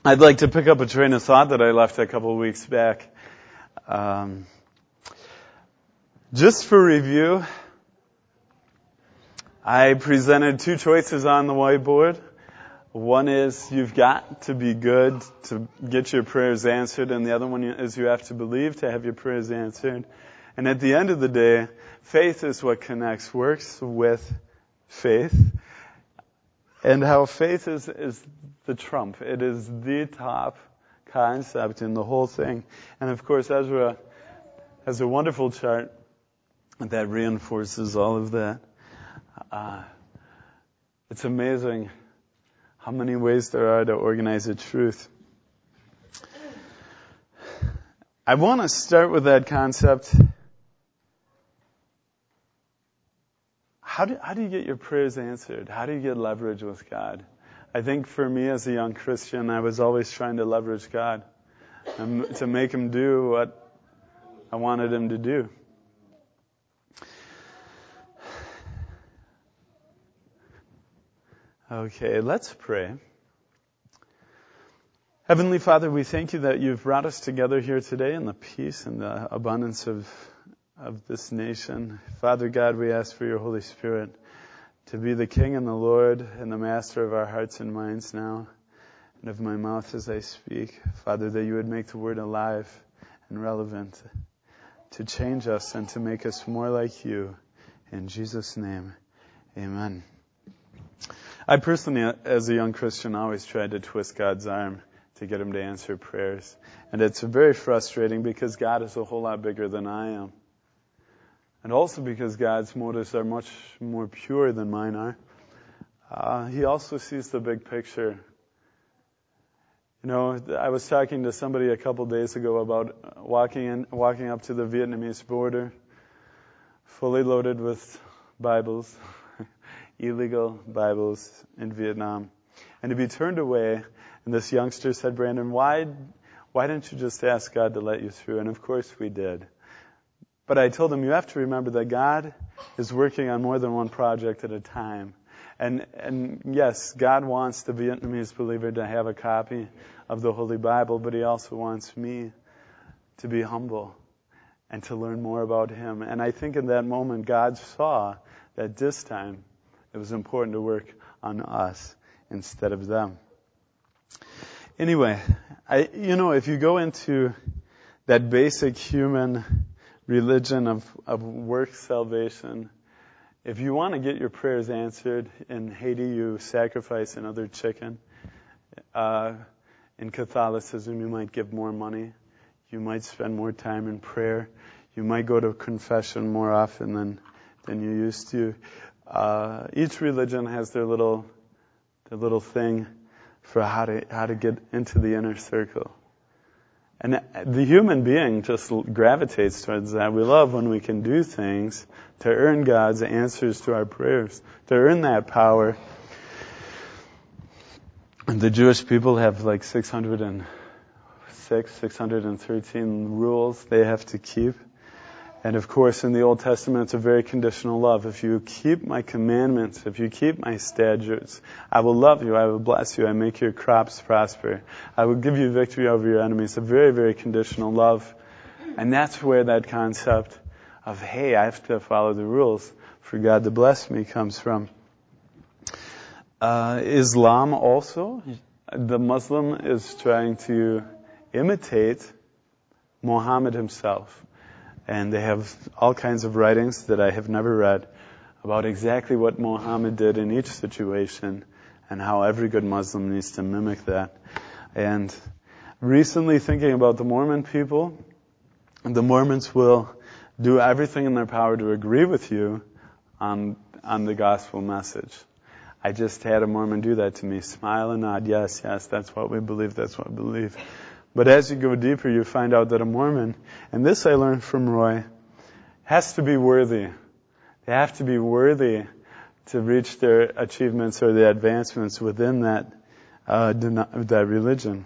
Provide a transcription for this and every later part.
I'd like to pick up a train of thought that I left a couple of weeks back. Just for review, I presented two choices on the whiteboard. One is you've got to be good to get your prayers answered, and the other one is you have to believe to have your prayers answered. And at the end of the day, faith is what connects works with faith. And how faith is the trump. It is the top concept in the whole thing. And of course, Ezra has a wonderful chart that reinforces all of that. It's amazing how many ways there are to organize a truth. I want to start with that concept. How do you get your prayers answered? How do you get leverage with God? I think for me as a young Christian, I was always trying to leverage God and to make Him do what I wanted Him to do. Okay, let's pray. Heavenly Father, we thank you that you've brought us together here today in the peace and the abundance of this nation. Father God, we ask for your Holy Spirit to be the King and the Lord and the Master of our hearts and minds now, and of my mouth as I speak. Father, that you would make the word alive and relevant to change us and to make us more like you. In Jesus' name, amen. I personally, as a young Christian, always tried to twist God's arm to get Him to answer prayers. And it's very frustrating because God is a whole lot bigger than I am. And also because God's motives are much more pure than mine are. He also sees the big picture. You know, I was talking to somebody a couple days ago about walking up to the Vietnamese border, fully loaded with Bibles, illegal Bibles in Vietnam, and to be turned away. And this youngster said, "Brandon, why didn't you just ask God to let you through?" And of course we did. But I told him, you have to remember that God is working on more than one project at a time. And yes, God wants the Vietnamese believer to have a copy of the Holy Bible, but He also wants me to be humble and to learn more about Him. And I think in that moment, God saw that this time it was important to work on us instead of them. Anyway, if you go into that basic human religion of work salvation, if you want to get your prayers answered, in Haiti you sacrifice another chicken. In Catholicism you might give more money. You might spend more time in prayer. You might go to confession more often than you used to. Each religion has their little thing for how to get into the inner circle. And the human being just gravitates towards that. We love when we can do things to earn God's answers to our prayers, to earn that power. And the Jewish people have like 613 rules they have to keep. And of course, in the Old Testament, it's a very conditional love. If you keep my commandments, if you keep my statutes, I will love you, I will bless you, I make your crops prosper. I will give you victory over your enemies. A very, very conditional love. And that's where that concept of, hey, I have to follow the rules for God to bless me comes from. Islam also, the Muslim is trying to imitate Muhammad himself. And they have all kinds of writings that I have never read about exactly what Muhammad did in each situation and how every good Muslim needs to mimic that. And recently thinking about the Mormon people, the Mormons will do everything in their power to agree with you on the gospel message. I just had a Mormon do that to me. Smile and nod. Yes, that's what we believe, that's what we believe. But as you go deeper, you find out that a Mormon, and this I learned from Roy, has to be worthy. They have to be worthy to reach their achievements or the advancements within that religion.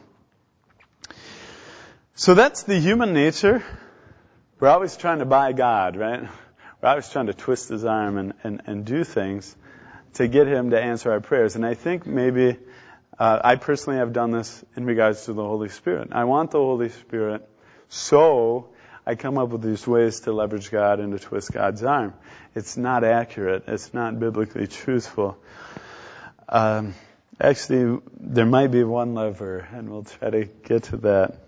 So that's the human nature. We're always trying to buy God, right? We're always trying to twist His arm and do things to get Him to answer our prayers. And I think maybe I personally have done this in regards to the Holy Spirit. I want the Holy Spirit, so I come up with these ways to leverage God and to twist God's arm. It's not accurate. It's not biblically truthful. Actually, there might be one lever, and we'll try to get to that.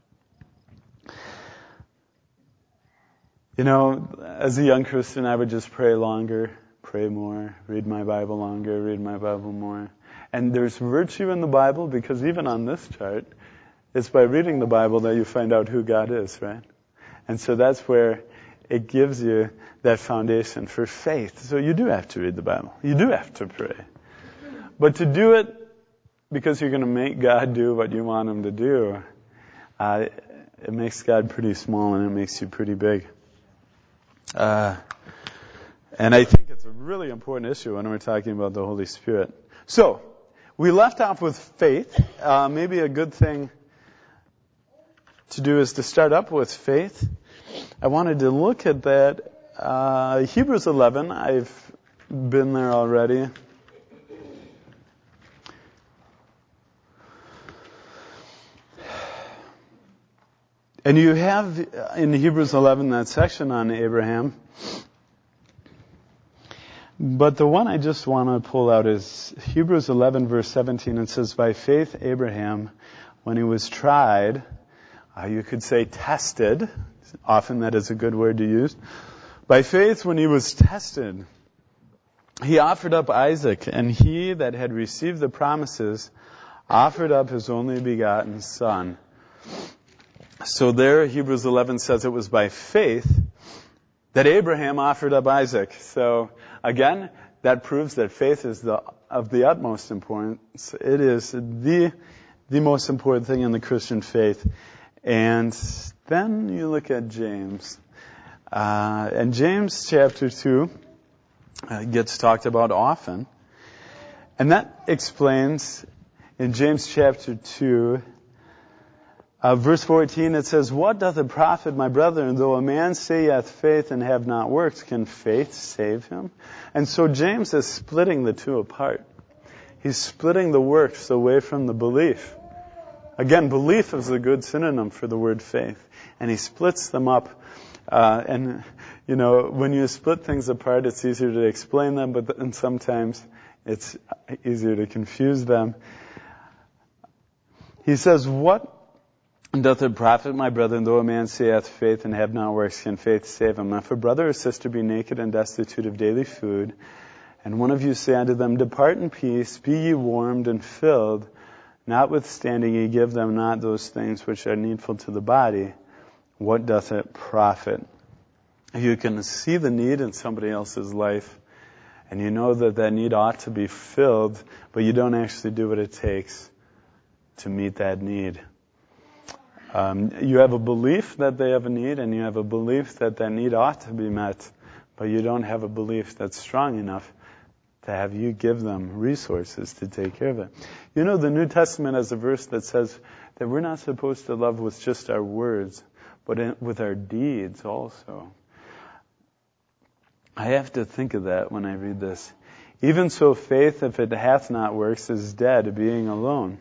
You know, as a young Christian, I would just pray longer, pray more, read my Bible longer, read my Bible more. And there's virtue in the Bible, because even on this chart, it's by reading the Bible that you find out who God is, right? And so that's where it gives you that foundation for faith. So you do have to read the Bible. You do have to pray. But to do it because you're going to make God do what you want Him to do, it makes God pretty small and it makes you pretty big. And I think it's a really important issue when we're talking about the Holy Spirit. So, we left off with faith. Maybe a good thing to do is to start up with faith. I wanted to look at that. Hebrews 11, I've been there already. And you have in Hebrews 11 that section on Abraham. But the one I just want to pull out is Hebrews 11 verse 17. It says, by faith Abraham, when he was tried, you could say tested. Often that is a good word to use. By faith when he was tested, he offered up Isaac, and he that had received the promises offered up his only begotten son. So there Hebrews 11 says it was by faith that Abraham offered up Isaac. So again, that proves that faith is of the utmost importance. It is the most important thing in the Christian faith. And then you look at James. And James chapter 2 gets talked about often. And that explains in James chapter 2, verse 14, it says, what doth it profit, my brethren, though a man say he hath faith and have not works, can faith save him? And so James is splitting the two apart. He's splitting the works away from the belief. Again, belief is a good synonym for the word faith. And he splits them up. And, you know, when you split things apart, it's easier to explain them, but then sometimes it's easier to confuse them. He says, what doth it profit, my brethren, though a man say hath faith and have not works, can faith save him? If a brother or sister be naked and destitute of daily food, and one of you say unto them, depart in peace, be ye warmed and filled, notwithstanding ye give them not those things which are needful to the body, what doth it profit? You can see the need in somebody else's life, and you know that that need ought to be filled, but you don't actually do what it takes to meet that need. You have a belief that they have a need, and you have a belief that that need ought to be met, but you don't have a belief that's strong enough to have you give them resources to take care of it. You know, the New Testament has a verse that says that we're not supposed to love with just our words, but with our deeds also. I have to think of that when I read this. Even so, faith, if it hath not works, is dead, being alone.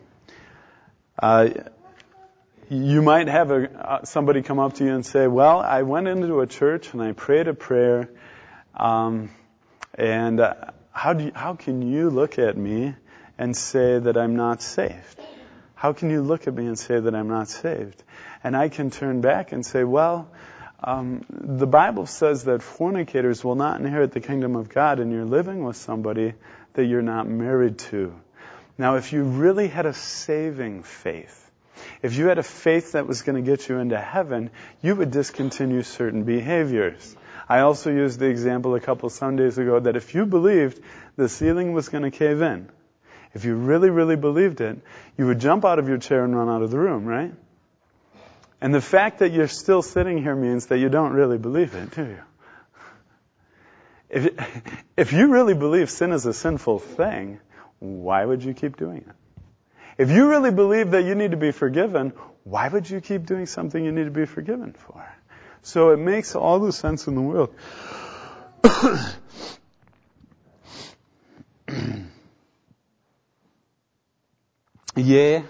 You might have somebody come up to you and say, well, I went into a church and I prayed a prayer, and how can you look at me and say that I'm not saved? How can you look at me and say that I'm not saved? And I can turn back and say, well, the Bible says that fornicators will not inherit the kingdom of God, and you're living with somebody that you're not married to. Now, if you really had a saving faith, if you had a faith that was going to get you into heaven, you would discontinue certain behaviors. I also used the example a couple Sundays ago that if you believed the ceiling was going to cave in, if you really, really believed it, you would jump out of your chair and run out of the room, right? And the fact that you're still sitting here means that you don't really believe it, do you? If you really believe sin is a sinful thing, why would you keep doing it? If you really believe that you need to be forgiven, why would you keep doing something you need to be forgiven for? So it makes all the sense in the world. Yea.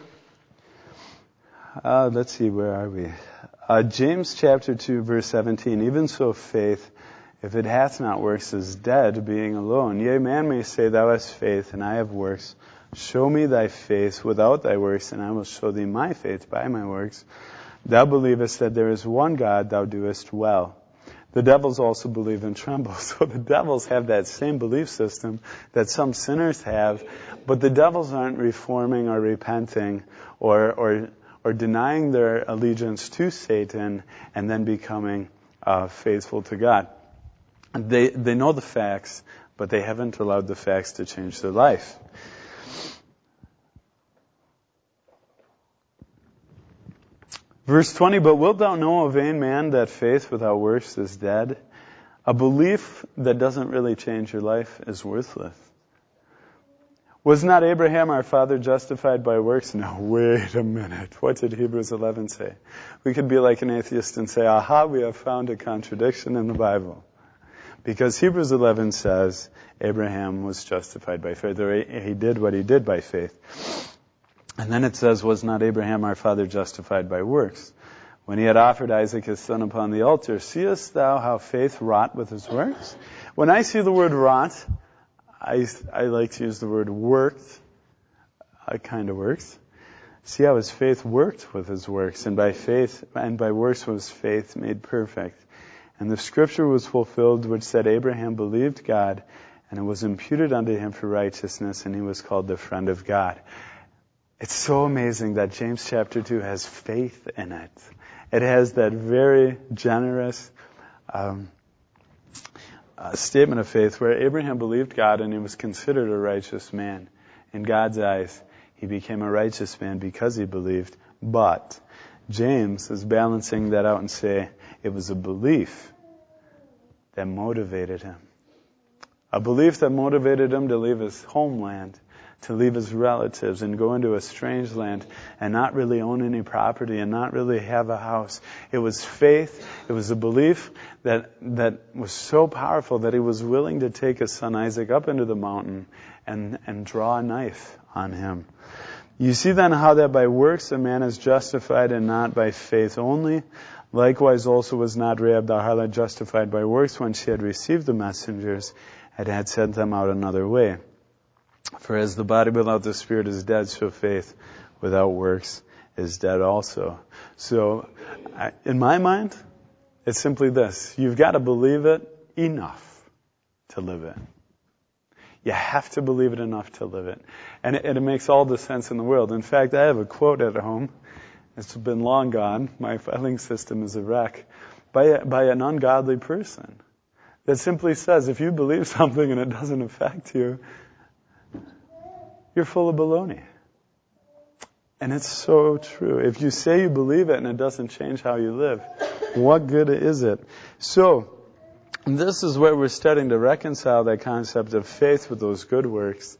Let's see, where are we? James chapter 2, verse 17. Even so faith, if it hath not works, is dead, being alone. Yea, man may say, Thou hast faith, and I have works. Show me thy faith without thy works, and I will show thee my faith by my works. Thou believest that there is one God, thou doest well. The devils also believe and tremble. So the devils have that same belief system that some sinners have, but the devils aren't reforming or repenting or denying their allegiance to Satan and then becoming faithful to God. They know the facts, but they haven't allowed the facts to change their life. Verse 20, But wilt thou know, O vain man, that faith without works is dead? A belief that doesn't really change your life is worthless. Was not Abraham our father justified by works? No, wait a minute. What did Hebrews 11 say? We could be like an atheist and say, aha, we have found a contradiction in the Bible. Because Hebrews 11 says Abraham was justified by faith, or he did what he did by faith. And then it says, was not Abraham our father justified by works? When he had offered Isaac his son upon the altar, seest thou how faith wrought with his works? When I see the word wrought, I like to use the word worked. It kind of works. See how his faith worked with his works, and by faith and by works was faith made perfect. And the scripture was fulfilled which said, Abraham believed God, and it was imputed unto him for righteousness, and he was called the friend of God. It's so amazing that James chapter 2 has faith in it. It has that very generous statement of faith where Abraham believed God and he was considered a righteous man. In God's eyes, he became a righteous man because he believed. But James is balancing that out and say it was a belief that motivated him. A belief that motivated him to leave his homeland, to leave his relatives and go into a strange land and not really own any property and not really have a house. It was faith. It was a belief that was so powerful that he was willing to take his son Isaac up into the mountain and draw a knife on him. You see then how that by works a man is justified and not by faith only. Likewise also was not Rahab the harlot justified by works when she had received the messengers and had sent them out another way. For as the body without the spirit is dead, so faith without works is dead also. So, in my mind, it's simply this. You've got to believe it enough to live it. You have to believe it enough to live it. And it makes all the sense in the world. In fact, I have a quote at home. It's been long gone. My filing system is a wreck. By an ungodly person. That simply says, if you believe something and it doesn't affect you, you're full of baloney. And it's so true. If you say you believe it and it doesn't change how you live, what good is it? So, this is where we're starting to reconcile that concept of faith with those good works.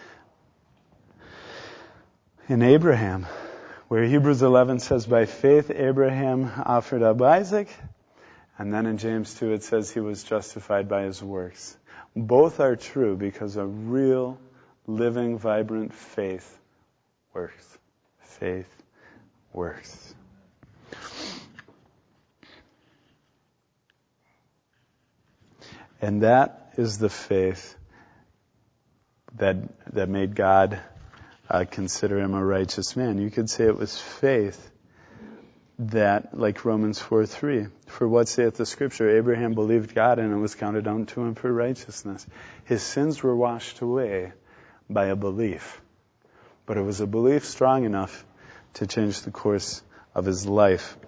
In Abraham, where Hebrews 11 says, by faith Abraham offered up Isaac, and then in James 2 it says he was justified by his works. Both are true because a real living, vibrant faith works. Faith works. And that is the faith that made God consider him a righteous man. You could say it was faith that, like Romans 4:3, for what saith the Scripture? Abraham believed God and it was counted unto him for righteousness. His sins were washed away by a belief. But it was a belief strong enough to change the course of his life.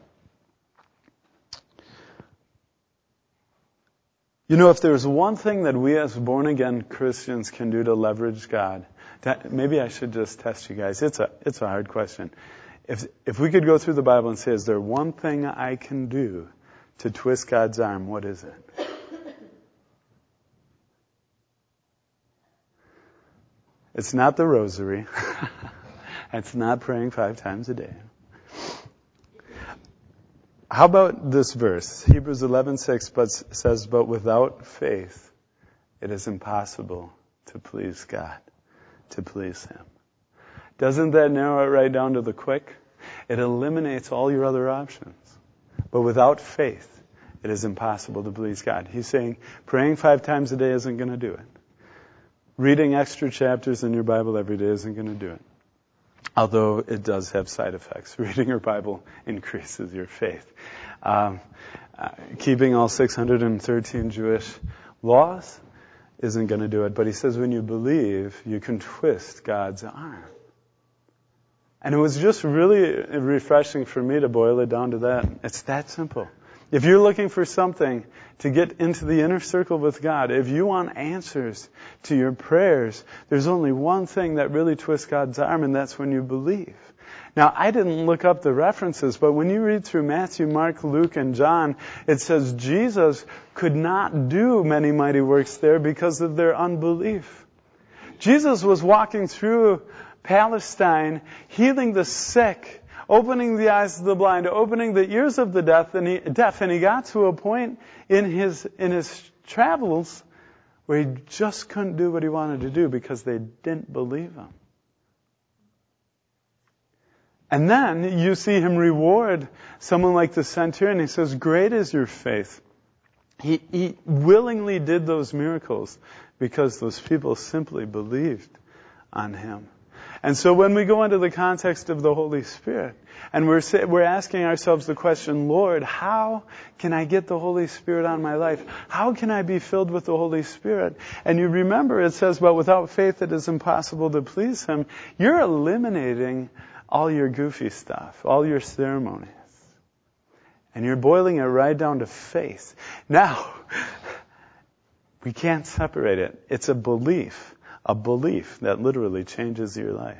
You know, if there's one thing that we as born-again Christians can do to leverage God, maybe I should just test you guys. It's a hard question. If we could go through the Bible and say, is there one thing I can do to twist God's arm, what is it? It's not the rosary. It's not praying 5 times a day. How about this verse? Hebrews 11:6 says, but without faith, it is impossible to please God, to please Him. Doesn't that narrow it right down to the quick? It eliminates all your other options. But without faith, it is impossible to please God. He's saying praying 5 times a day isn't going to do it. Reading extra chapters in your Bible every day isn't going to do it. Although it does have side effects. Reading your Bible increases your faith. Keeping all 613 Jewish laws isn't going to do it. But he says when you believe, you can twist God's arm. And it was just really refreshing for me to boil it down to that. It's that simple. If you're looking for something to get into the inner circle with God, if you want answers to your prayers, there's only one thing that really twists God's arm, and that's when you believe. Now, I didn't look up the references, but when you read through Matthew, Mark, Luke, and John, it says Jesus could not do many mighty works there because of their unbelief. Jesus was walking through Palestine, healing the sick, opening the eyes of the blind, opening the ears of the deaf, and he got to a point in his travels where he just couldn't do what he wanted to do because they didn't believe him. And then you see him reward someone like the centurion. He says, "Great is your faith." He willingly did those miracles because those people simply believed on him. And so when we go into the context of the Holy Spirit, and we're asking ourselves the question, Lord, how can I get the Holy Spirit on my life? How can I be filled with the Holy Spirit? And you remember it says, well, without faith it is impossible to please Him. You're eliminating all your goofy stuff, all your ceremonies. And you're boiling it right down to faith. Now, we can't separate it. It's a belief that literally changes your life.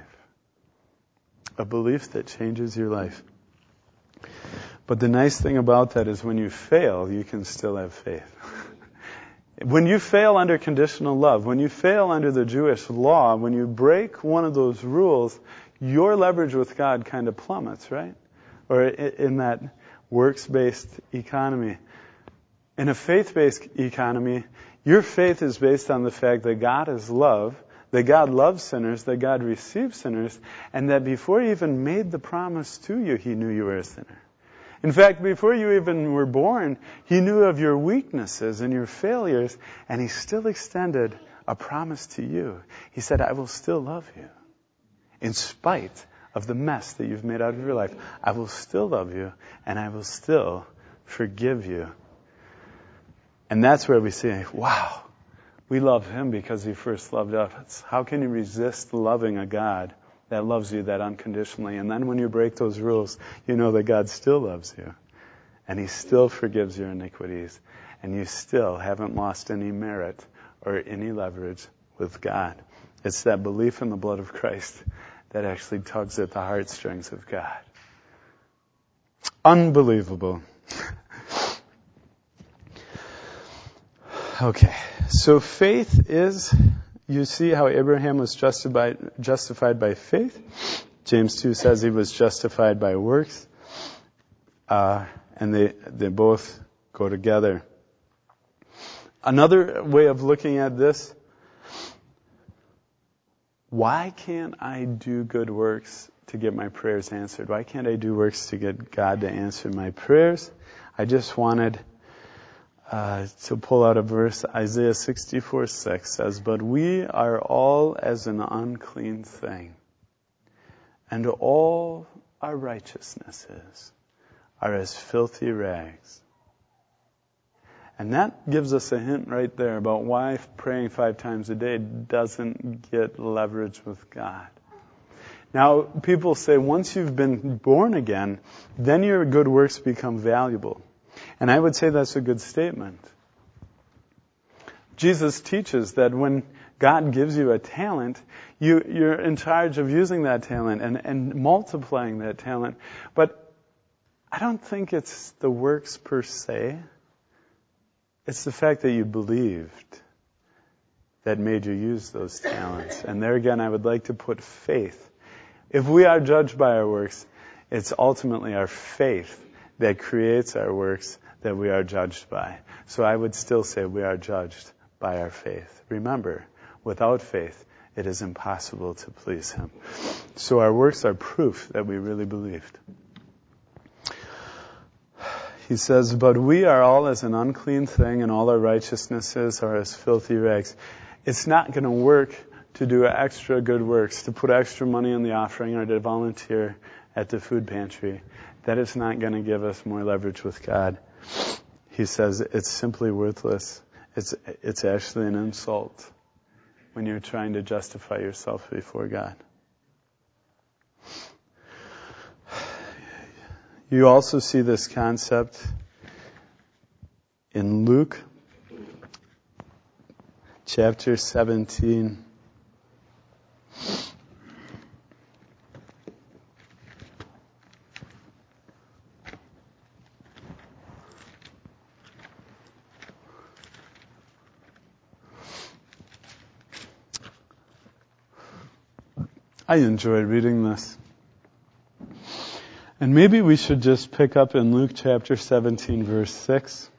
A belief that changes your life. But the nice thing about that is when you fail, you can still have faith. When you fail under conditional love, when you fail under the Jewish law, when you break one of those rules, your leverage with God kind of plummets, right? Or in that works-based economy. In a faith-based economy, your faith is based on the fact that God is love, that God loves sinners, that God receives sinners, and that before He even made the promise to you, He knew you were a sinner. In fact, before you even were born, He knew of your weaknesses and your failures, and He still extended a promise to you. He said, I will still love you. In spite of the mess that you've made out of your life, I will still love you, and I will still forgive you. And that's where we say, wow, we love Him because He first loved us. How can you resist loving a God that loves you that unconditionally? And then when you break those rules, you know that God still loves you. And He still forgives your iniquities. And you still haven't lost any merit or any leverage with God. It's that belief in the blood of Christ that actually tugs at the heartstrings of God. Unbelievable. Okay, so faith is, you see how Abraham was justified by faith. James 2 says he was justified by works. And they both go together. Another way of looking at this, why can't I do good works to get my prayers answered? Why can't I do works to get God to answer my prayers? I just wanted to pull out a verse. Isaiah 64:6 says, but we are all as an unclean thing, and all our righteousnesses are as filthy rags. And that gives us a hint right there about why praying 5 times a day doesn't get leverage with God. Now, people say once you've been born again, then your good works become valuable. And I would say that's a good statement. Jesus teaches that when God gives you a talent, you're in charge of using that talent and multiplying that talent. But I don't think it's the works per se. It's the fact that you believed that made you use those talents. And there again, I would like to put faith. If we are judged by our works, it's ultimately our faith that creates our works that we are judged by. So I would still say we are judged by our faith. Remember, without faith, it is impossible to please Him. So our works are proof that we really believed. He says, but we are all as an unclean thing, and all our righteousnesses are as filthy rags. It's not going to work to do extra good works, to put extra money in the offering or to volunteer at the food pantry. That is not going to give us more leverage with God. He says it's simply worthless. It's actually an insult when you're trying to justify yourself before God. You also see this concept in Luke chapter 17. I enjoy reading this. And maybe we should just pick up in Luke chapter 17, verse 6.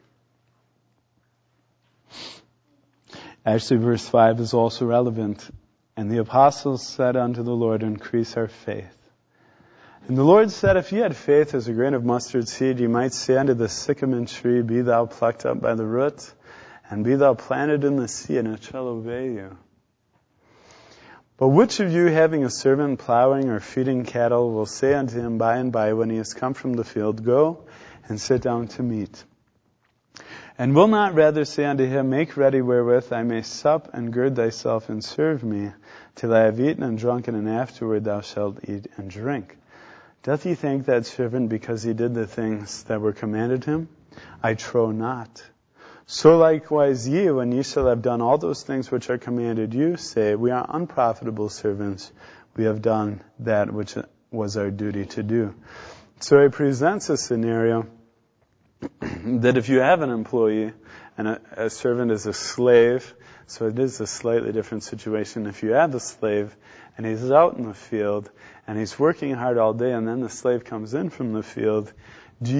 Actually, verse 5 is also relevant. And the apostles said unto the Lord, increase our faith. And the Lord said, if ye had faith as a grain of mustard seed, ye might say unto the sycamore tree, be thou plucked up by the root, and be thou planted in the sea, and it shall obey you. But which of you, having a servant plowing or feeding cattle, will say unto him by and by, when he is come from the field, go and sit down to meat? And will not rather say unto him, make ready wherewith I may sup, and gird thyself and serve me, till I have eaten and drunken, and afterward thou shalt eat and drink? Doth he thank that servant because he did the things that were commanded him? I trow not. So likewise ye, when ye shall have done all those things which are commanded you, say, we are unprofitable servants. We have done that which was our duty to do. So he presents a scenario that if you have an employee and a servant is a slave, so it is a slightly different situation. If you have a slave and he's out in the field and he's working hard all day, and then the slave comes in from the field, do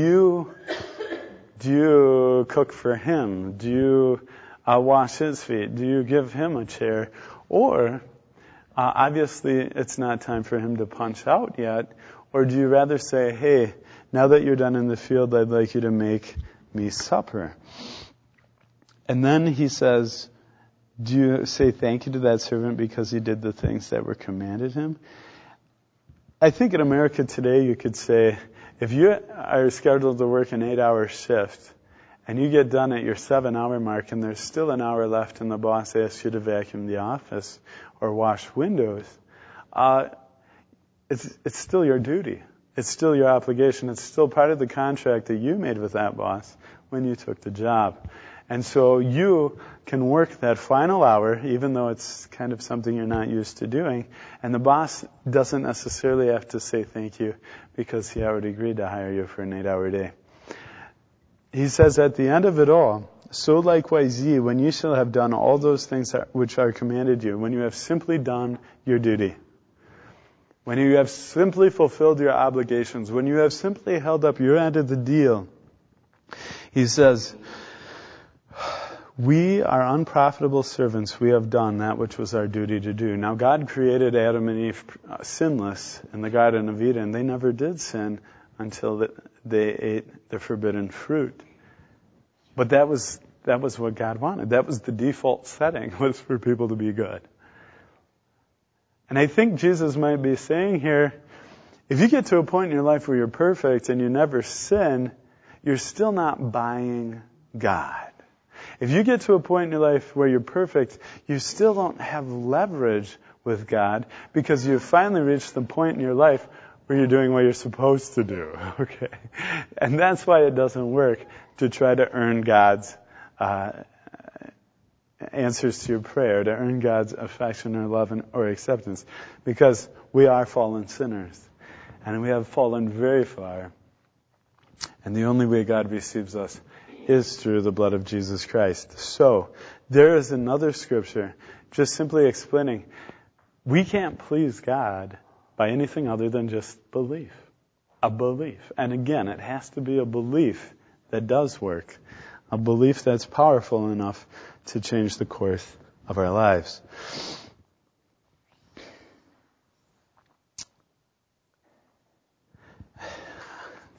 you cook for him? Do you wash his feet? Do you give him a chair? Or, obviously, it's not time for him to punch out yet. Or do you rather say, hey, now that you're done in the field, I'd like you to make me supper? And then he says, do you say thank you to that servant because he did the things that were commanded him? I think in America today you could say, if you are scheduled to work an 8-hour shift and you get done at your 7-hour mark and there's still an hour left and the boss asks you to vacuum the office or wash windows, it's still your duty. It's still your obligation. It's still part of the contract that you made with that boss when you took the job. And so you can work that final hour, even though it's kind of something you're not used to doing, and the boss doesn't necessarily have to say thank you because he already agreed to hire you for an 8-hour day. He says at the end of it all, so likewise ye, when ye shall have done all those things which are commanded you, when you have simply done your duty, when you have simply fulfilled your obligations, when you have simply held up your end of the deal, he says, we are unprofitable servants. We have done that which was our duty to do. Now, God created Adam and Eve sinless in the Garden of Eden. They never did sin until they ate the forbidden fruit. But that was what God wanted. That was the default setting, was for people to be good. And I think Jesus might be saying here, if you get to a point in your life where you're perfect and you never sin, you're still not buying God. If you get to a point in your life where you're perfect, you still don't have leverage with God because you've finally reached the point in your life where you're doing what you're supposed to do. Okay? And that's why it doesn't work to try to earn God's answers to your prayer, to earn God's affection or love or acceptance, because we are fallen sinners. And we have fallen very far. And the only way God receives us is through the blood of Jesus Christ. So, there is another scripture just simply explaining we can't please God by anything other than just belief. A belief. And again, it has to be a belief that does work. A belief that's powerful enough to change the course of our lives.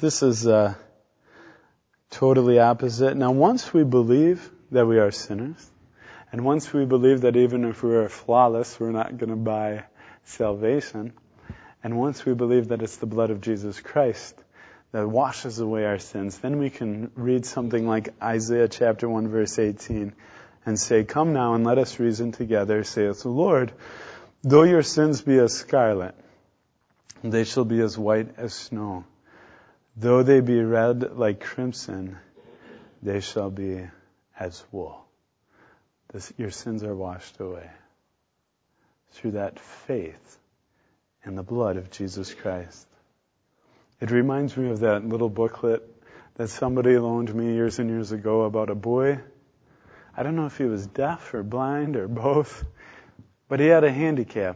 this is totally opposite. Now, once we believe that we are sinners, and once we believe that even if we are flawless, we're not going to buy salvation, and once we believe that it's the blood of Jesus Christ that washes away our sins, then we can read something like Isaiah chapter 1 verse 18 and say, "Come now and let us reason together, saith the Lord. Though your sins be as scarlet, they shall be as white as snow. Though they be red like crimson, they shall be as wool." Your sins are washed away through that faith in the blood of Jesus Christ. It reminds me of that little booklet that somebody loaned me years and years ago about a boy. I don't know if he was deaf or blind or both, but he had a handicap.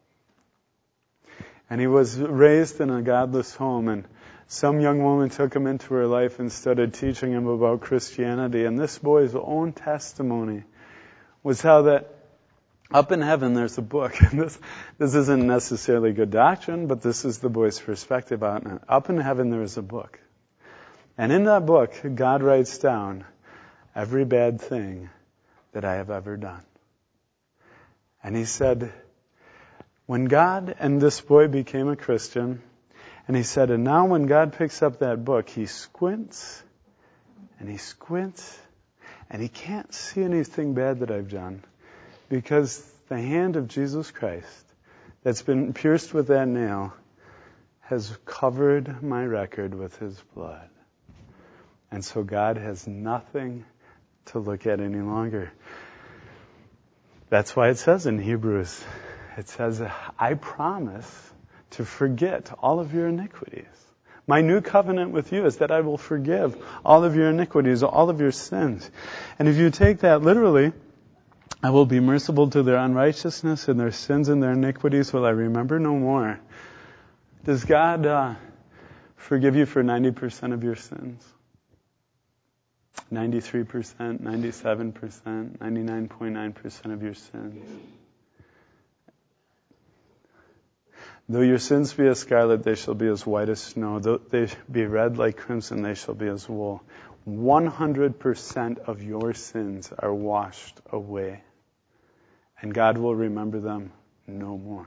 And he was raised in a godless home, and some young woman took him into her life and started teaching him about Christianity. And this boy's own testimony was how that up in heaven there's a book. And this isn't necessarily good doctrine, but this is the boy's perspective on it. Up in heaven there is a book. And in that book, God writes down every bad thing that I have ever done. And he said, when God and this boy became a Christian, and he said, and now when God picks up that book, he squints, and he can't see anything bad that I've done, because the hand of Jesus Christ that's been pierced with that nail has covered my record with his blood. And so God has nothing to look at any longer. That's why it says in Hebrews, it says, I promise to forget all of your iniquities. My new covenant with you is that I will forgive all of your iniquities, all of your sins. And if you take that literally, I will be merciful to their unrighteousness, and their sins and their iniquities will I remember no more. Does God forgive you for 90% of your sins? 93%, 97%, 99.9% of your sins? Though your sins be as scarlet, they shall be as white as snow. Though they be red like crimson, they shall be as wool. 100% of your sins are washed away, and God will remember them no more.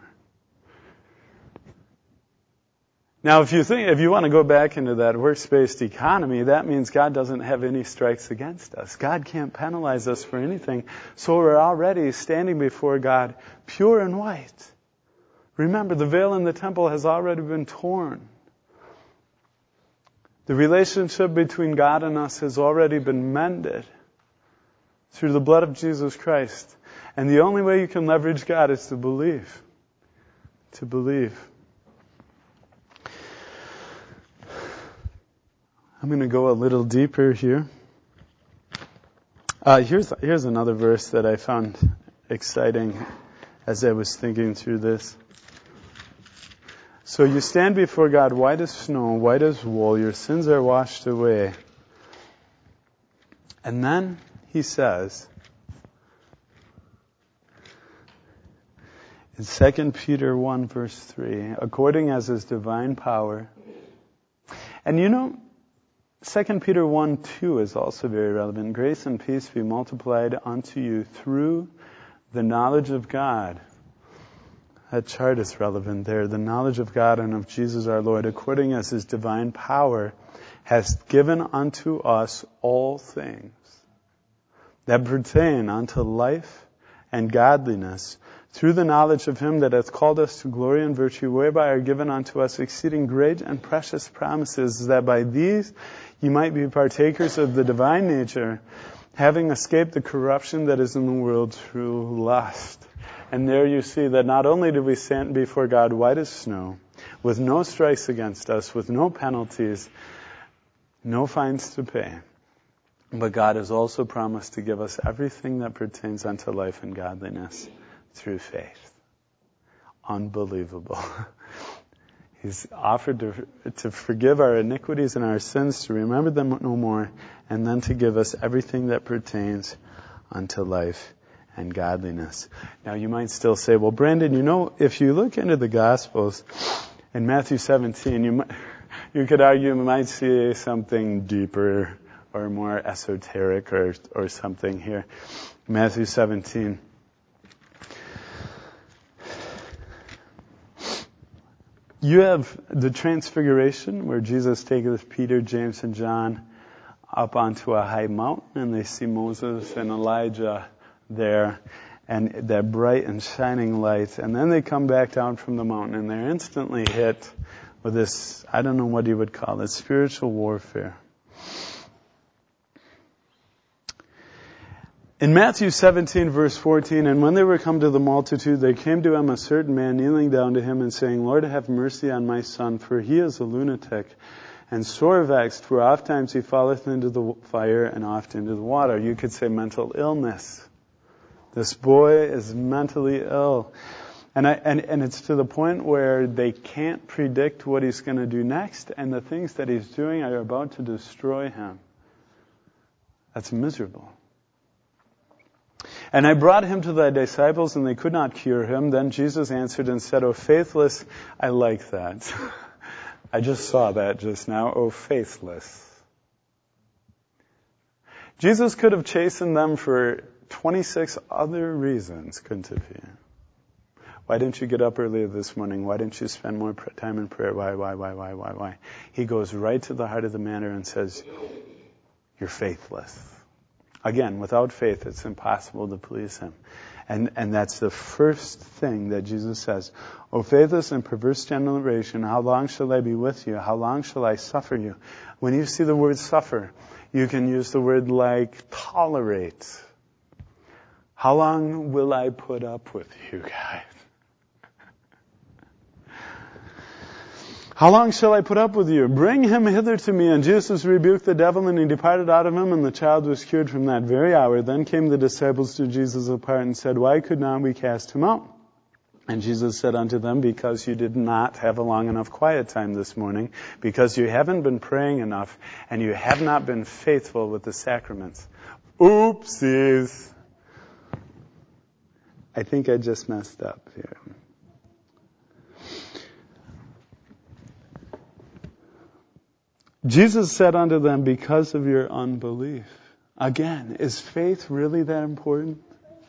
Now, if you want to go back into that works-based economy, that means God doesn't have any strikes against us. God can't penalize us for anything. So we're already standing before God pure and white. Remember, the veil in the temple has already been torn. The relationship between God and us has already been mended through the blood of Jesus Christ. And the only way you can leverage God is to believe. To believe. I'm going to go a little deeper here. Here's another verse that I found exciting as I was thinking through this. So you stand before God white as snow, white as wool. Your sins are washed away. And then he says in 2 Peter 1 verse 3, according as his divine power. And 2 Peter 1:2 is also very relevant. Grace and peace be multiplied unto you through the knowledge of God. That chart is relevant there. The knowledge of God and of Jesus our Lord, according as his divine power has given unto us all things that pertain unto life and godliness, through the knowledge of him that hath called us to glory and virtue, whereby are given unto us exceeding great and precious promises, that by these ye might be partakers of the divine nature, having escaped the corruption that is in the world through lust. And there you see that not only do we stand before God white as snow, with no strikes against us, with no penalties, no fines to pay, but God has also promised to give us everything that pertains unto life and godliness through faith. Unbelievable. He's offered to forgive our iniquities and our sins, to remember them no more, and then to give us everything that pertains unto life and godliness. Now you might still say, well, Brandon, if you look into the Gospels in Matthew 17, you you could argue we might see something deeper or more esoteric or something here. Matthew 17. You have the transfiguration where Jesus taketh Peter, James, and John up onto a high mountain, and they see Moses and Elijah there and that bright and shining light. And then they come back down from the mountain, and they're instantly hit with this, I don't know what you would call it, spiritual warfare. In Matthew 17, verse 14, and when they were come to the multitude, there came to him a certain man kneeling down to him and saying, Lord, have mercy on my son, for he is a lunatic, and sore vexed, for oft times he falleth into the fire and oft into the water. You could say mental illness. This boy is mentally ill. And it's to the point where they can't predict what he's going to do next, and the things that he's doing are about to destroy him. That's miserable. And I brought him to thy disciples, and they could not cure him. Then Jesus answered and said, O faithless, I like that. I just saw that just now. O faithless. Jesus could have chastened them for 26 other reasons, couldn't he? Why didn't you get up earlier this morning? Why didn't you spend more time in prayer? Why? He goes right to the heart of the matter and says, you're faithless. Again, without faith, it's impossible to please him. And that's the first thing that Jesus says. O faithless and perverse generation, how long shall I be with you? How long shall I suffer you? When you see the word suffer, you can use the word like tolerate. How long will I put up with you guys? How long shall I put up with you? Bring him hither to me. And Jesus rebuked the devil, and he departed out of him, and the child was cured from that very hour. Then came the disciples to Jesus apart and said, Why could not we cast him out? And Jesus said unto them, Because you did not have a long enough quiet time this morning, because you haven't been praying enough, and you have not been faithful with the sacraments. Oopsies. I think I just messed up here. Jesus said unto them, because of your unbelief. Again, is faith really that important?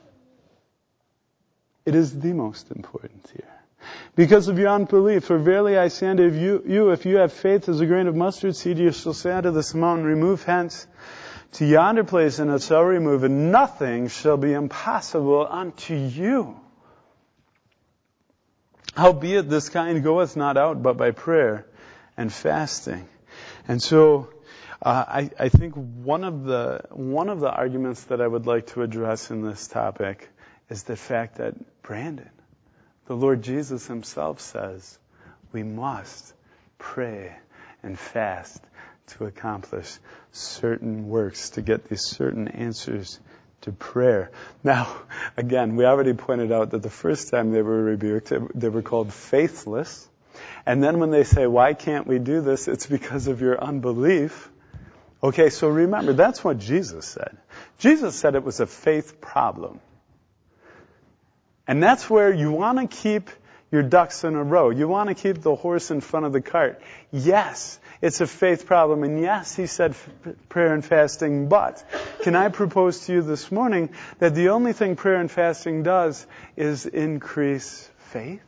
It is the most important here. Because of your unbelief, for verily I say unto you, if you have faith as a grain of mustard seed, you shall say unto this mountain, remove hence to yonder place, and it shall remove, and nothing shall be impossible unto you. Howbeit this kind goeth not out but by prayer and fasting. And so, I think one of the arguments that I would like to address in this topic is the fact that Brandon, the Lord Jesus himself says, we must pray and fast to accomplish certain works, to get these certain answers to prayer. Now, again, we already pointed out that the first time they were rebuked, they were called faithless. And then when they say, why can't we do this? It's because of your unbelief. Okay, so remember, that's what Jesus said. Jesus said it was a faith problem. And that's where you want to keep your ducks in a row. You want to keep the horse in front of the cart. Yes, it's a faith problem. And yes, he said prayer and fasting. But can I propose to you this morning that the only thing prayer and fasting does is increase faith?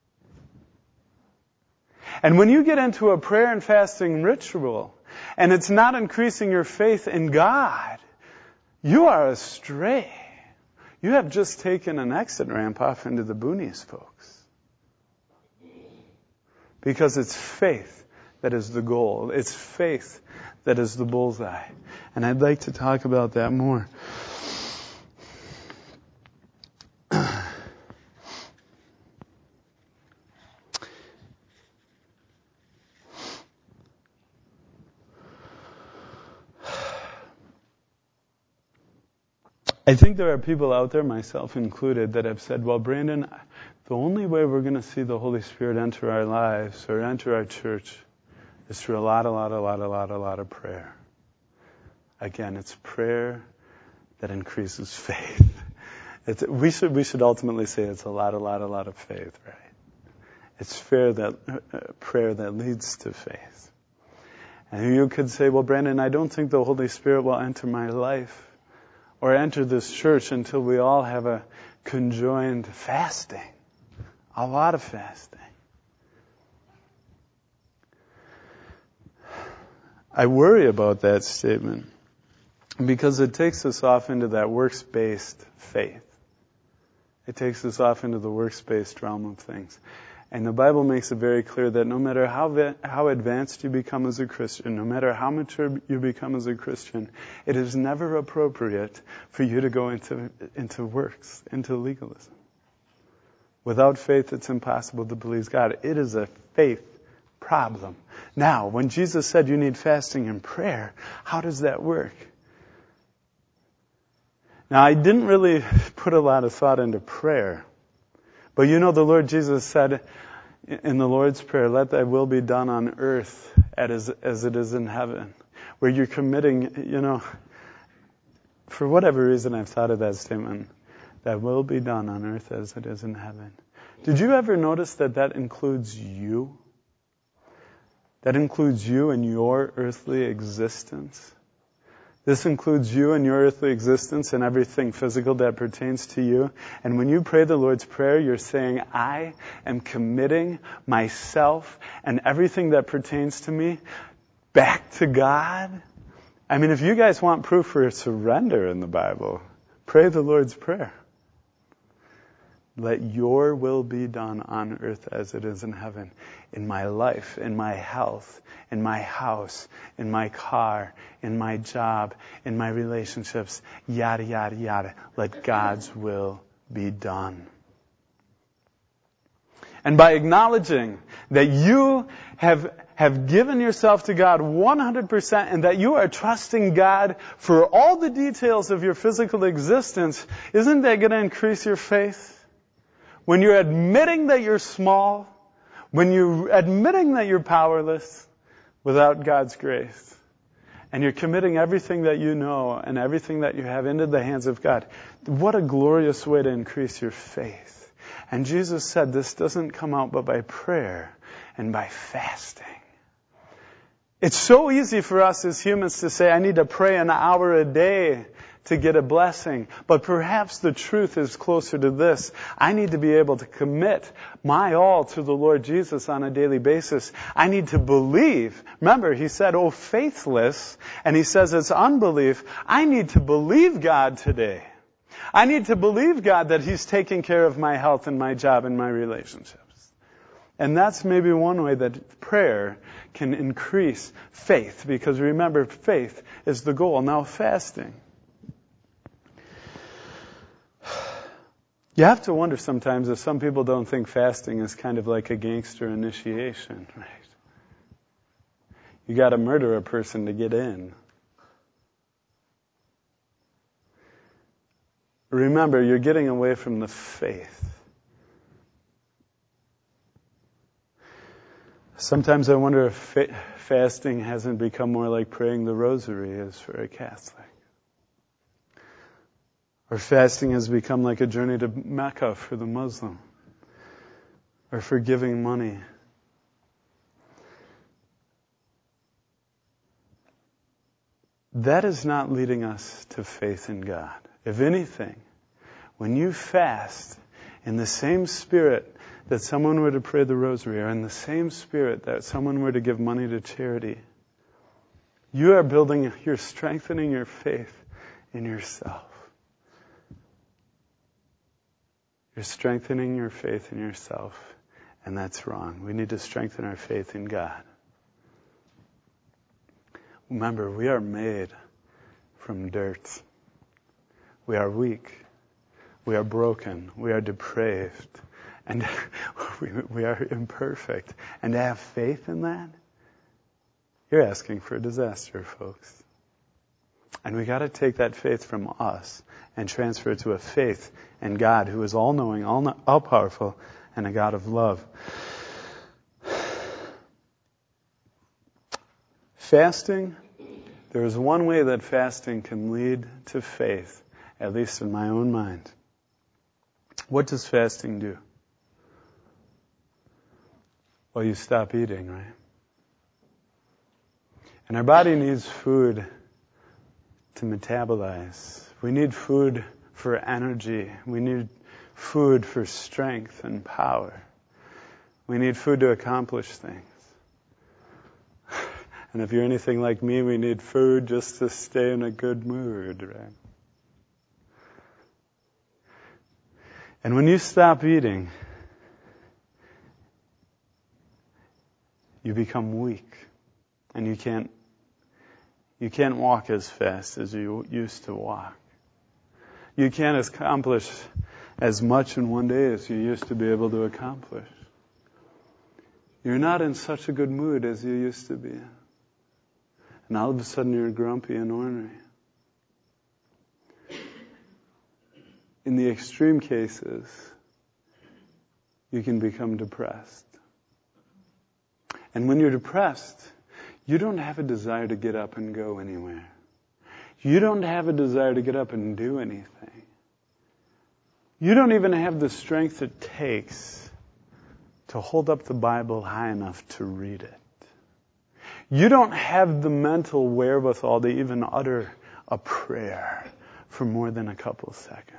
And when you get into a prayer and fasting ritual, and it's not increasing your faith in God, you are astray. You have just taken an exit ramp off into the boonies, folks. Because it's faith that is the goal. It's faith that is the bullseye. And I'd like to talk about that more. I think there are people out there, myself included, that have said, well, Brandon, the only way we're going to see the Holy Spirit enter our lives or enter our church is through a lot of prayer. Again, it's prayer that increases faith. We should ultimately say it's a lot of faith, right? It's prayer that leads to faith. And you could say, well, Brandon, I don't think the Holy Spirit will enter my life or enter this church until we all have a conjoined fasting. A lot of fasting. I worry about that statement because it takes us off into that works-based faith. It takes us off into the works-based realm of things. And the Bible makes it very clear that no matter how advanced you become as a Christian, no matter how mature you become as a Christian, it is never appropriate for you to go into works, into legalism. Without faith, it's impossible to please God. It is a faith problem. Now, when Jesus said you need fasting and prayer, how does that work? Now, I didn't really put a lot of thought into prayer. But you know, the Lord Jesus said in the Lord's Prayer, let thy will be done on earth as it is in heaven. Where you're committing, you know, for whatever reason I've thought of that statement, that will be done on earth as it is in heaven. Did you ever notice that includes you? That includes you and your earthly existence. This includes you and your earthly existence and everything physical that pertains to you. And when you pray the Lord's Prayer, you're saying, I am committing myself and everything that pertains to me back to God. I mean, if you guys want proof for surrender in the Bible, pray the Lord's Prayer. Let your will be done on earth as it is in heaven. In my life, in my health, in my house, in my car, in my job, in my relationships, yada, yada, yada. Let God's will be done. And by acknowledging that you have given yourself to God 100% and that you are trusting God for all the details of your physical existence, isn't that going to increase your faith? When you're admitting that you're small, when you're admitting that you're powerless without God's grace, and you're committing everything that you know and everything that you have into the hands of God, what a glorious way to increase your faith. And Jesus said this doesn't come out but by prayer and by fasting. It's so easy for us as humans to say, I need to pray an hour a day to get a blessing. But perhaps the truth is closer to this. I need to be able to commit my all to the Lord Jesus on a daily basis. I need to believe. Remember, he said, oh, faithless. And he says it's unbelief. I need to believe God today. I need to believe God that he's taking care of my health and my job and my relationships. And that's maybe one way that prayer can increase faith. Because remember, faith is the goal. Now, fasting. You have to wonder sometimes if some people don't think fasting is kind of like a gangster initiation, right? You got to murder a person to get in. Remember, you're getting away from the faith. Sometimes I wonder if fasting hasn't become more like praying the rosary is for a Catholic. Or fasting has become like a journey to Mecca for the Muslim. Or for giving money. That is not leading us to faith in God. If anything, when you fast in the same spirit that someone were to pray the rosary, or in the same spirit that someone were to give money to charity, you're strengthening your faith in yourself. You're strengthening your faith in yourself, and that's wrong. We need to strengthen our faith in God. Remember, we are made from dirt. We are weak. We are broken. We are depraved. And we are imperfect. And to have faith in that, you're asking for a disaster, folks. And we got to take that faith from us and transfer it to a faith in God who is all-knowing, all-powerful, and a God of love. Fasting, there is one way that fasting can lead to faith, at least in my own mind. What does fasting do? Well, you stop eating, right? And our body needs food to metabolize. We need food for energy. We need food for strength and power. We need food to accomplish things. And if you're anything like me, we need food just to stay in a good mood, right? And when you stop eating, you become weak. And you can't walk as fast as you used to walk. You can't accomplish as much in one day as you used to be able to accomplish. You're not in such a good mood as you used to be. And all of a sudden you're grumpy and ornery. In the extreme cases, you can become depressed. And when you're depressed, you don't have a desire to get up and go anywhere. You don't have a desire to get up and do anything. You don't even have the strength it takes to hold up the Bible high enough to read it. You don't have the mental wherewithal to even utter a prayer for more than a couple seconds.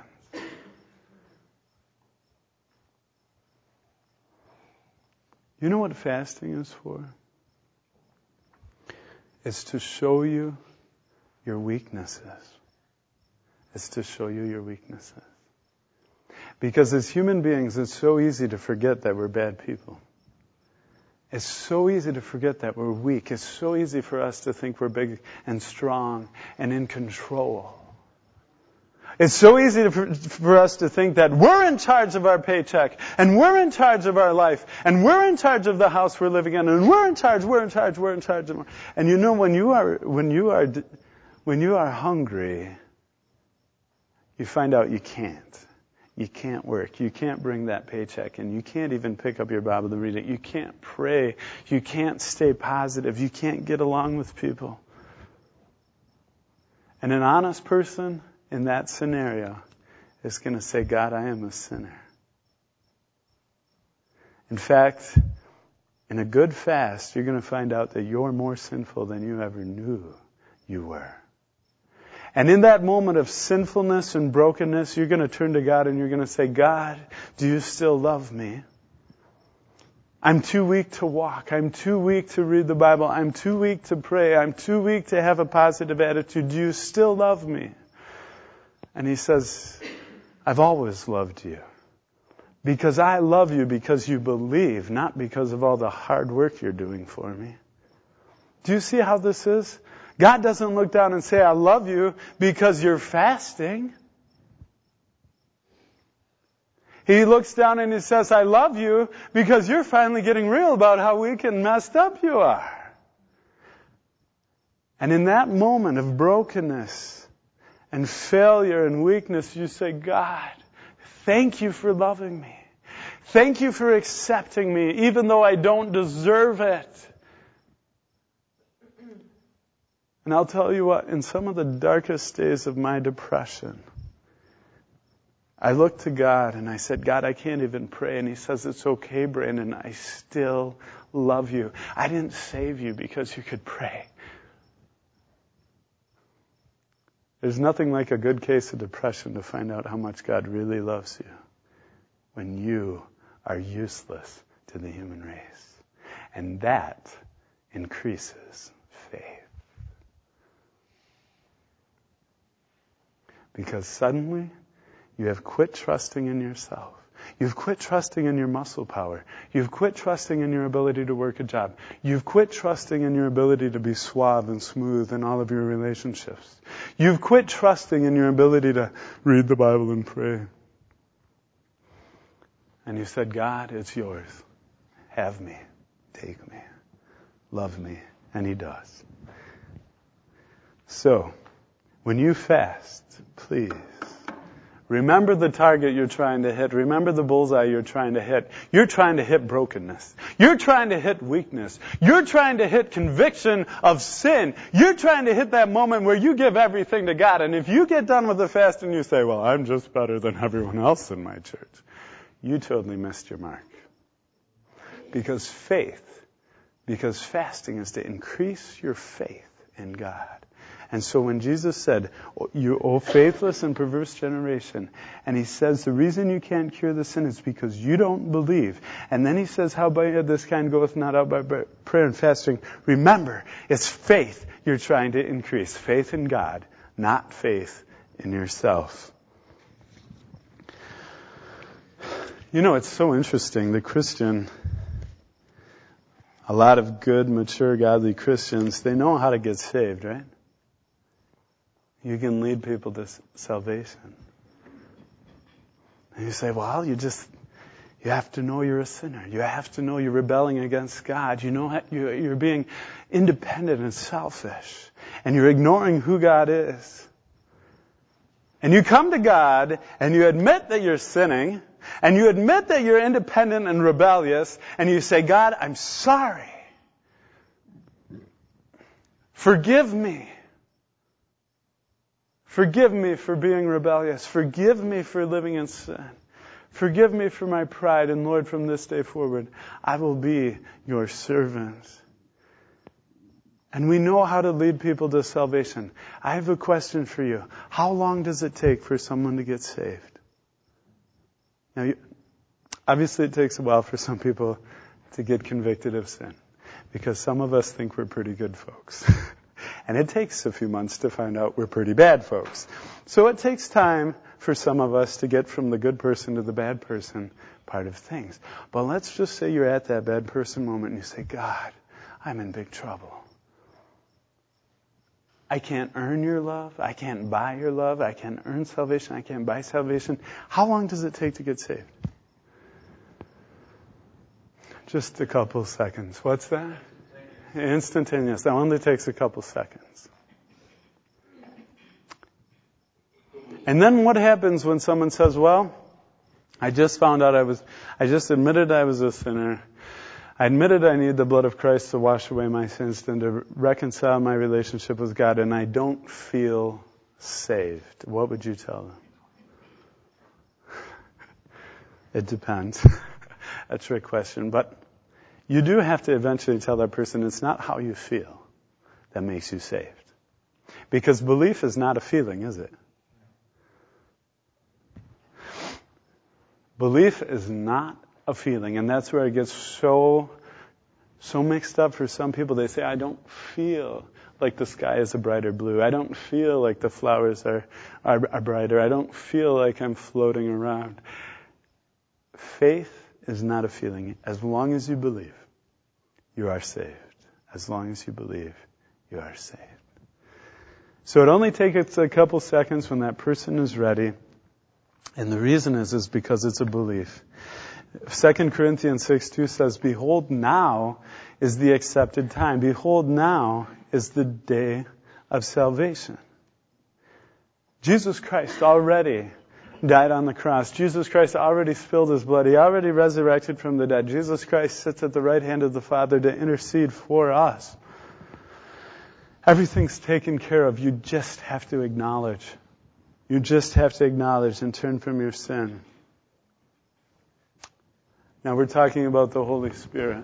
You know what fasting is for? It's to show you your weaknesses. It's to show you your weaknesses. Because as human beings, it's so easy to forget that we're bad people. It's so easy to forget that we're weak. It's so easy for us to think we're big and strong and in control. It's so easy for us to think that we're in charge of our paycheck, and we're in charge of our life, and we're in charge of the house we're living in, and we're in charge. And you know, when you are hungry, you find out you can't. You can't work. You can't bring that paycheck in. You can't even pick up your Bible to read it. You can't pray. You can't stay positive. You can't get along with people. And an honest person in that scenario is going to say, God, I am a sinner. In fact, in a good fast, you're going to find out that you're more sinful than you ever knew you were. And in that moment of sinfulness and brokenness, you're going to turn to God and you're going to say, God, do you still love me? I'm too weak to walk. I'm too weak to read the Bible. I'm too weak to pray. I'm too weak to have a positive attitude. Do you still love me? And he says, I've always loved you. Because I love you because you believe, not because of all the hard work you're doing for me. Do you see how this is? God doesn't look down and say, I love you because you're fasting. He looks down and he says, I love you because you're finally getting real about how weak and messed up you are. And in that moment of brokenness and failure and weakness, you say, God, thank you for loving me. Thank you for accepting me, even though I don't deserve it. And I'll tell you what, in some of the darkest days of my depression, I looked to God and I said, God, I can't even pray. And he says, it's okay, Brandon, I still love you. I didn't save you because you could pray. There's nothing like a good case of depression to find out how much God really loves you when you are useless to the human race. And that increases faith. Because suddenly, you have quit trusting in yourself. You've quit trusting in your muscle power. You've quit trusting in your ability to work a job. You've quit trusting in your ability to be suave and smooth in all of your relationships. You've quit trusting in your ability to read the Bible and pray. And you said, God, it's yours. Have me. Take me. Love me. And he does. So, when you fast, please, remember the target you're trying to hit. Remember the bullseye you're trying to hit. You're trying to hit brokenness. You're trying to hit weakness. You're trying to hit conviction of sin. You're trying to hit that moment where you give everything to God. And if you get done with the fast and you say, well, I'm just better than everyone else in my church, you totally missed your mark. Because faith Because fasting is to increase your faith in God. And so when Jesus said, "You, O faithless and perverse generation," and he says the reason you can't cure the sin is because you don't believe. And then he says, "How by this kind goeth not out by prayer and fasting." Remember, it's faith you're trying to increase. Faith in God, not faith in yourself. You know, it's so interesting. The Christian, a lot of good, mature, godly Christians, they know how to get saved, right? You can lead people to salvation. And you say, well, you have to know you're a sinner. You have to know you're rebelling against God. You know you're being independent and selfish. And you're ignoring who God is. And you come to God and you admit that you're sinning. And you admit that you're independent and rebellious. And you say, God, I'm sorry. Forgive me. Forgive me for being rebellious. Forgive me for living in sin. Forgive me for my pride. And Lord, from this day forward, I will be your servant. And we know how to lead people to salvation. I have a question for you. How long does it take for someone to get saved? Now, obviously it takes a while for some people to get convicted of sin. Because some of us think we're pretty good folks. And it takes a few months to find out we're pretty bad folks. So it takes time for some of us to get from the good person to the bad person part of things. But let's just say you're at that bad person moment and you say, God, I'm in big trouble. I can't earn your love. I can't buy your love. I can't earn salvation. I can't buy salvation. How long does it take to get saved? Just a couple seconds. What's that? Instantaneous. That only takes a couple seconds. And then what happens when someone says, well, I just found out I just admitted I was a sinner. I admitted I need the blood of Christ to wash away my sins and to reconcile my relationship with God, and I don't feel saved. What would you tell them? It depends. A trick question. But you do have to eventually tell that person it's not how you feel that makes you saved. Because belief is not a feeling, is it? Belief is not a feeling, and that's where it gets so mixed up for some people. They say, I don't feel like the sky is a brighter blue. I don't feel like the flowers are brighter. I don't feel like I'm floating around. Faith is not a feeling. As long as you believe, you are saved. As long as you believe, you are saved. So it only takes a couple seconds when that person is ready. And the reason is because it's a belief. 2 Corinthians 6:2 says, behold, now is the accepted time. Behold, now is the day of salvation. Jesus Christ already died on the cross. Jesus Christ already spilled his blood. He already resurrected from the dead. Jesus Christ sits at the right hand of the Father to intercede for us. Everything's taken care of. You just have to acknowledge. You just have to acknowledge and turn from your sin. Now we're talking about the Holy Spirit.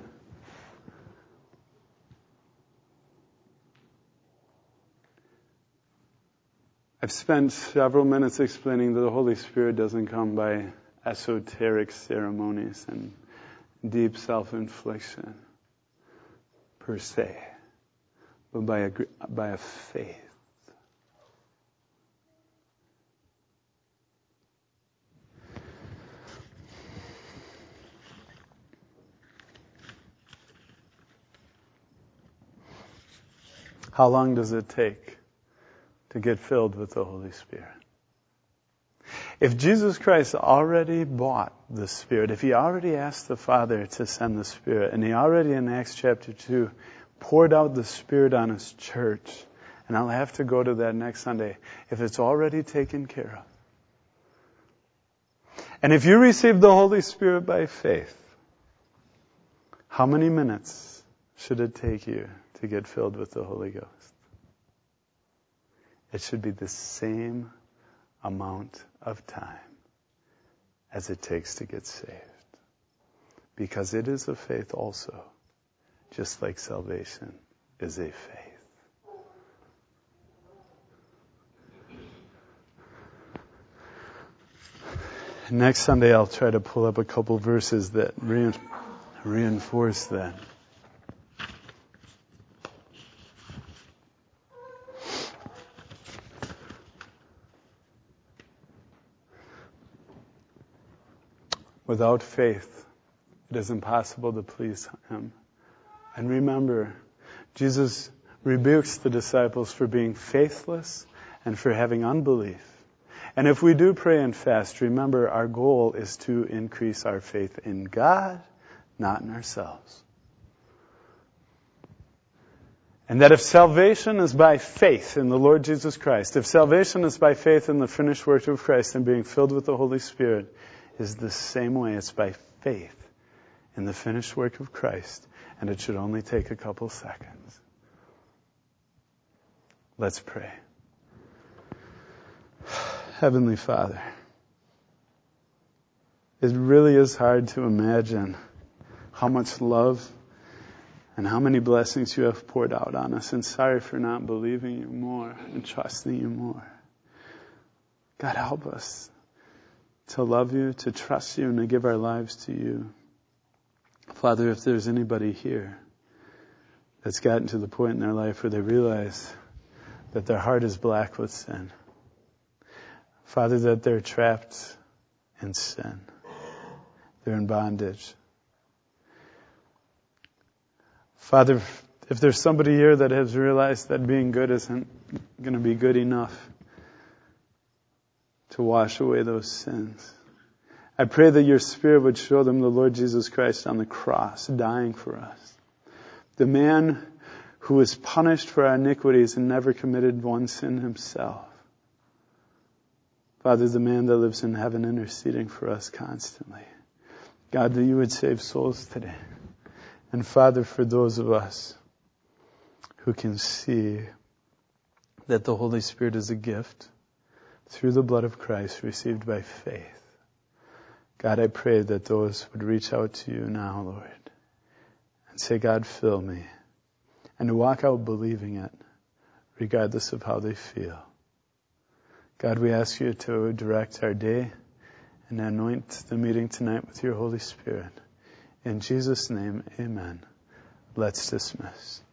I've spent several minutes explaining that the Holy Spirit doesn't come by esoteric ceremonies and deep self-infliction per se, but by a faith. How long does it take to get filled with the Holy Spirit? If Jesus Christ already bought the Spirit, if he already asked the Father to send the Spirit, and he already in Acts chapter 2 poured out the Spirit on his church, and I'll have to go to that next Sunday, if it's already taken care of. And if you receive the Holy Spirit by faith, how many minutes should it take you to get filled with the Holy Ghost? It should be the same amount of time as it takes to get saved. Because it is a faith also just like salvation is a faith. Next Sunday I'll try to pull up a couple verses that reinforce that. Without faith, it is impossible to please Him. And remember, Jesus rebukes the disciples for being faithless and for having unbelief. And if we do pray and fast, remember our goal is to increase our faith in God, not in ourselves. And that if salvation is by faith in the Lord Jesus Christ, if salvation is by faith in the finished work of Christ and being filled with the Holy Spirit, is the same way. It's by faith in the finished work of Christ, and it should only take a couple seconds. Let's pray. Heavenly Father, it really is hard to imagine how much love and how many blessings you have poured out on us, and sorry for not believing you more and trusting you more. God, help us to love you, to trust you, and to give our lives to you. Father, if there's anybody here that's gotten to the point in their life where they realize that their heart is black with sin, Father, that they're trapped in sin, they're in bondage. Father, if there's somebody here that has realized that being good isn't going to be good enough to wash away those sins, I pray that your Spirit would show them the Lord Jesus Christ on the cross, dying for us. The man who was punished for our iniquities and never committed one sin himself. Father, the man that lives in heaven interceding for us constantly. God, that you would save souls today. And Father, for those of us who can see that the Holy Spirit is a gift through the blood of Christ received by faith, God, I pray that those would reach out to you now, Lord, and say, God, fill me, and to walk out believing it, regardless of how they feel. God, we ask you to direct our day and anoint the meeting tonight with your Holy Spirit. In Jesus' name, amen. Let's dismiss.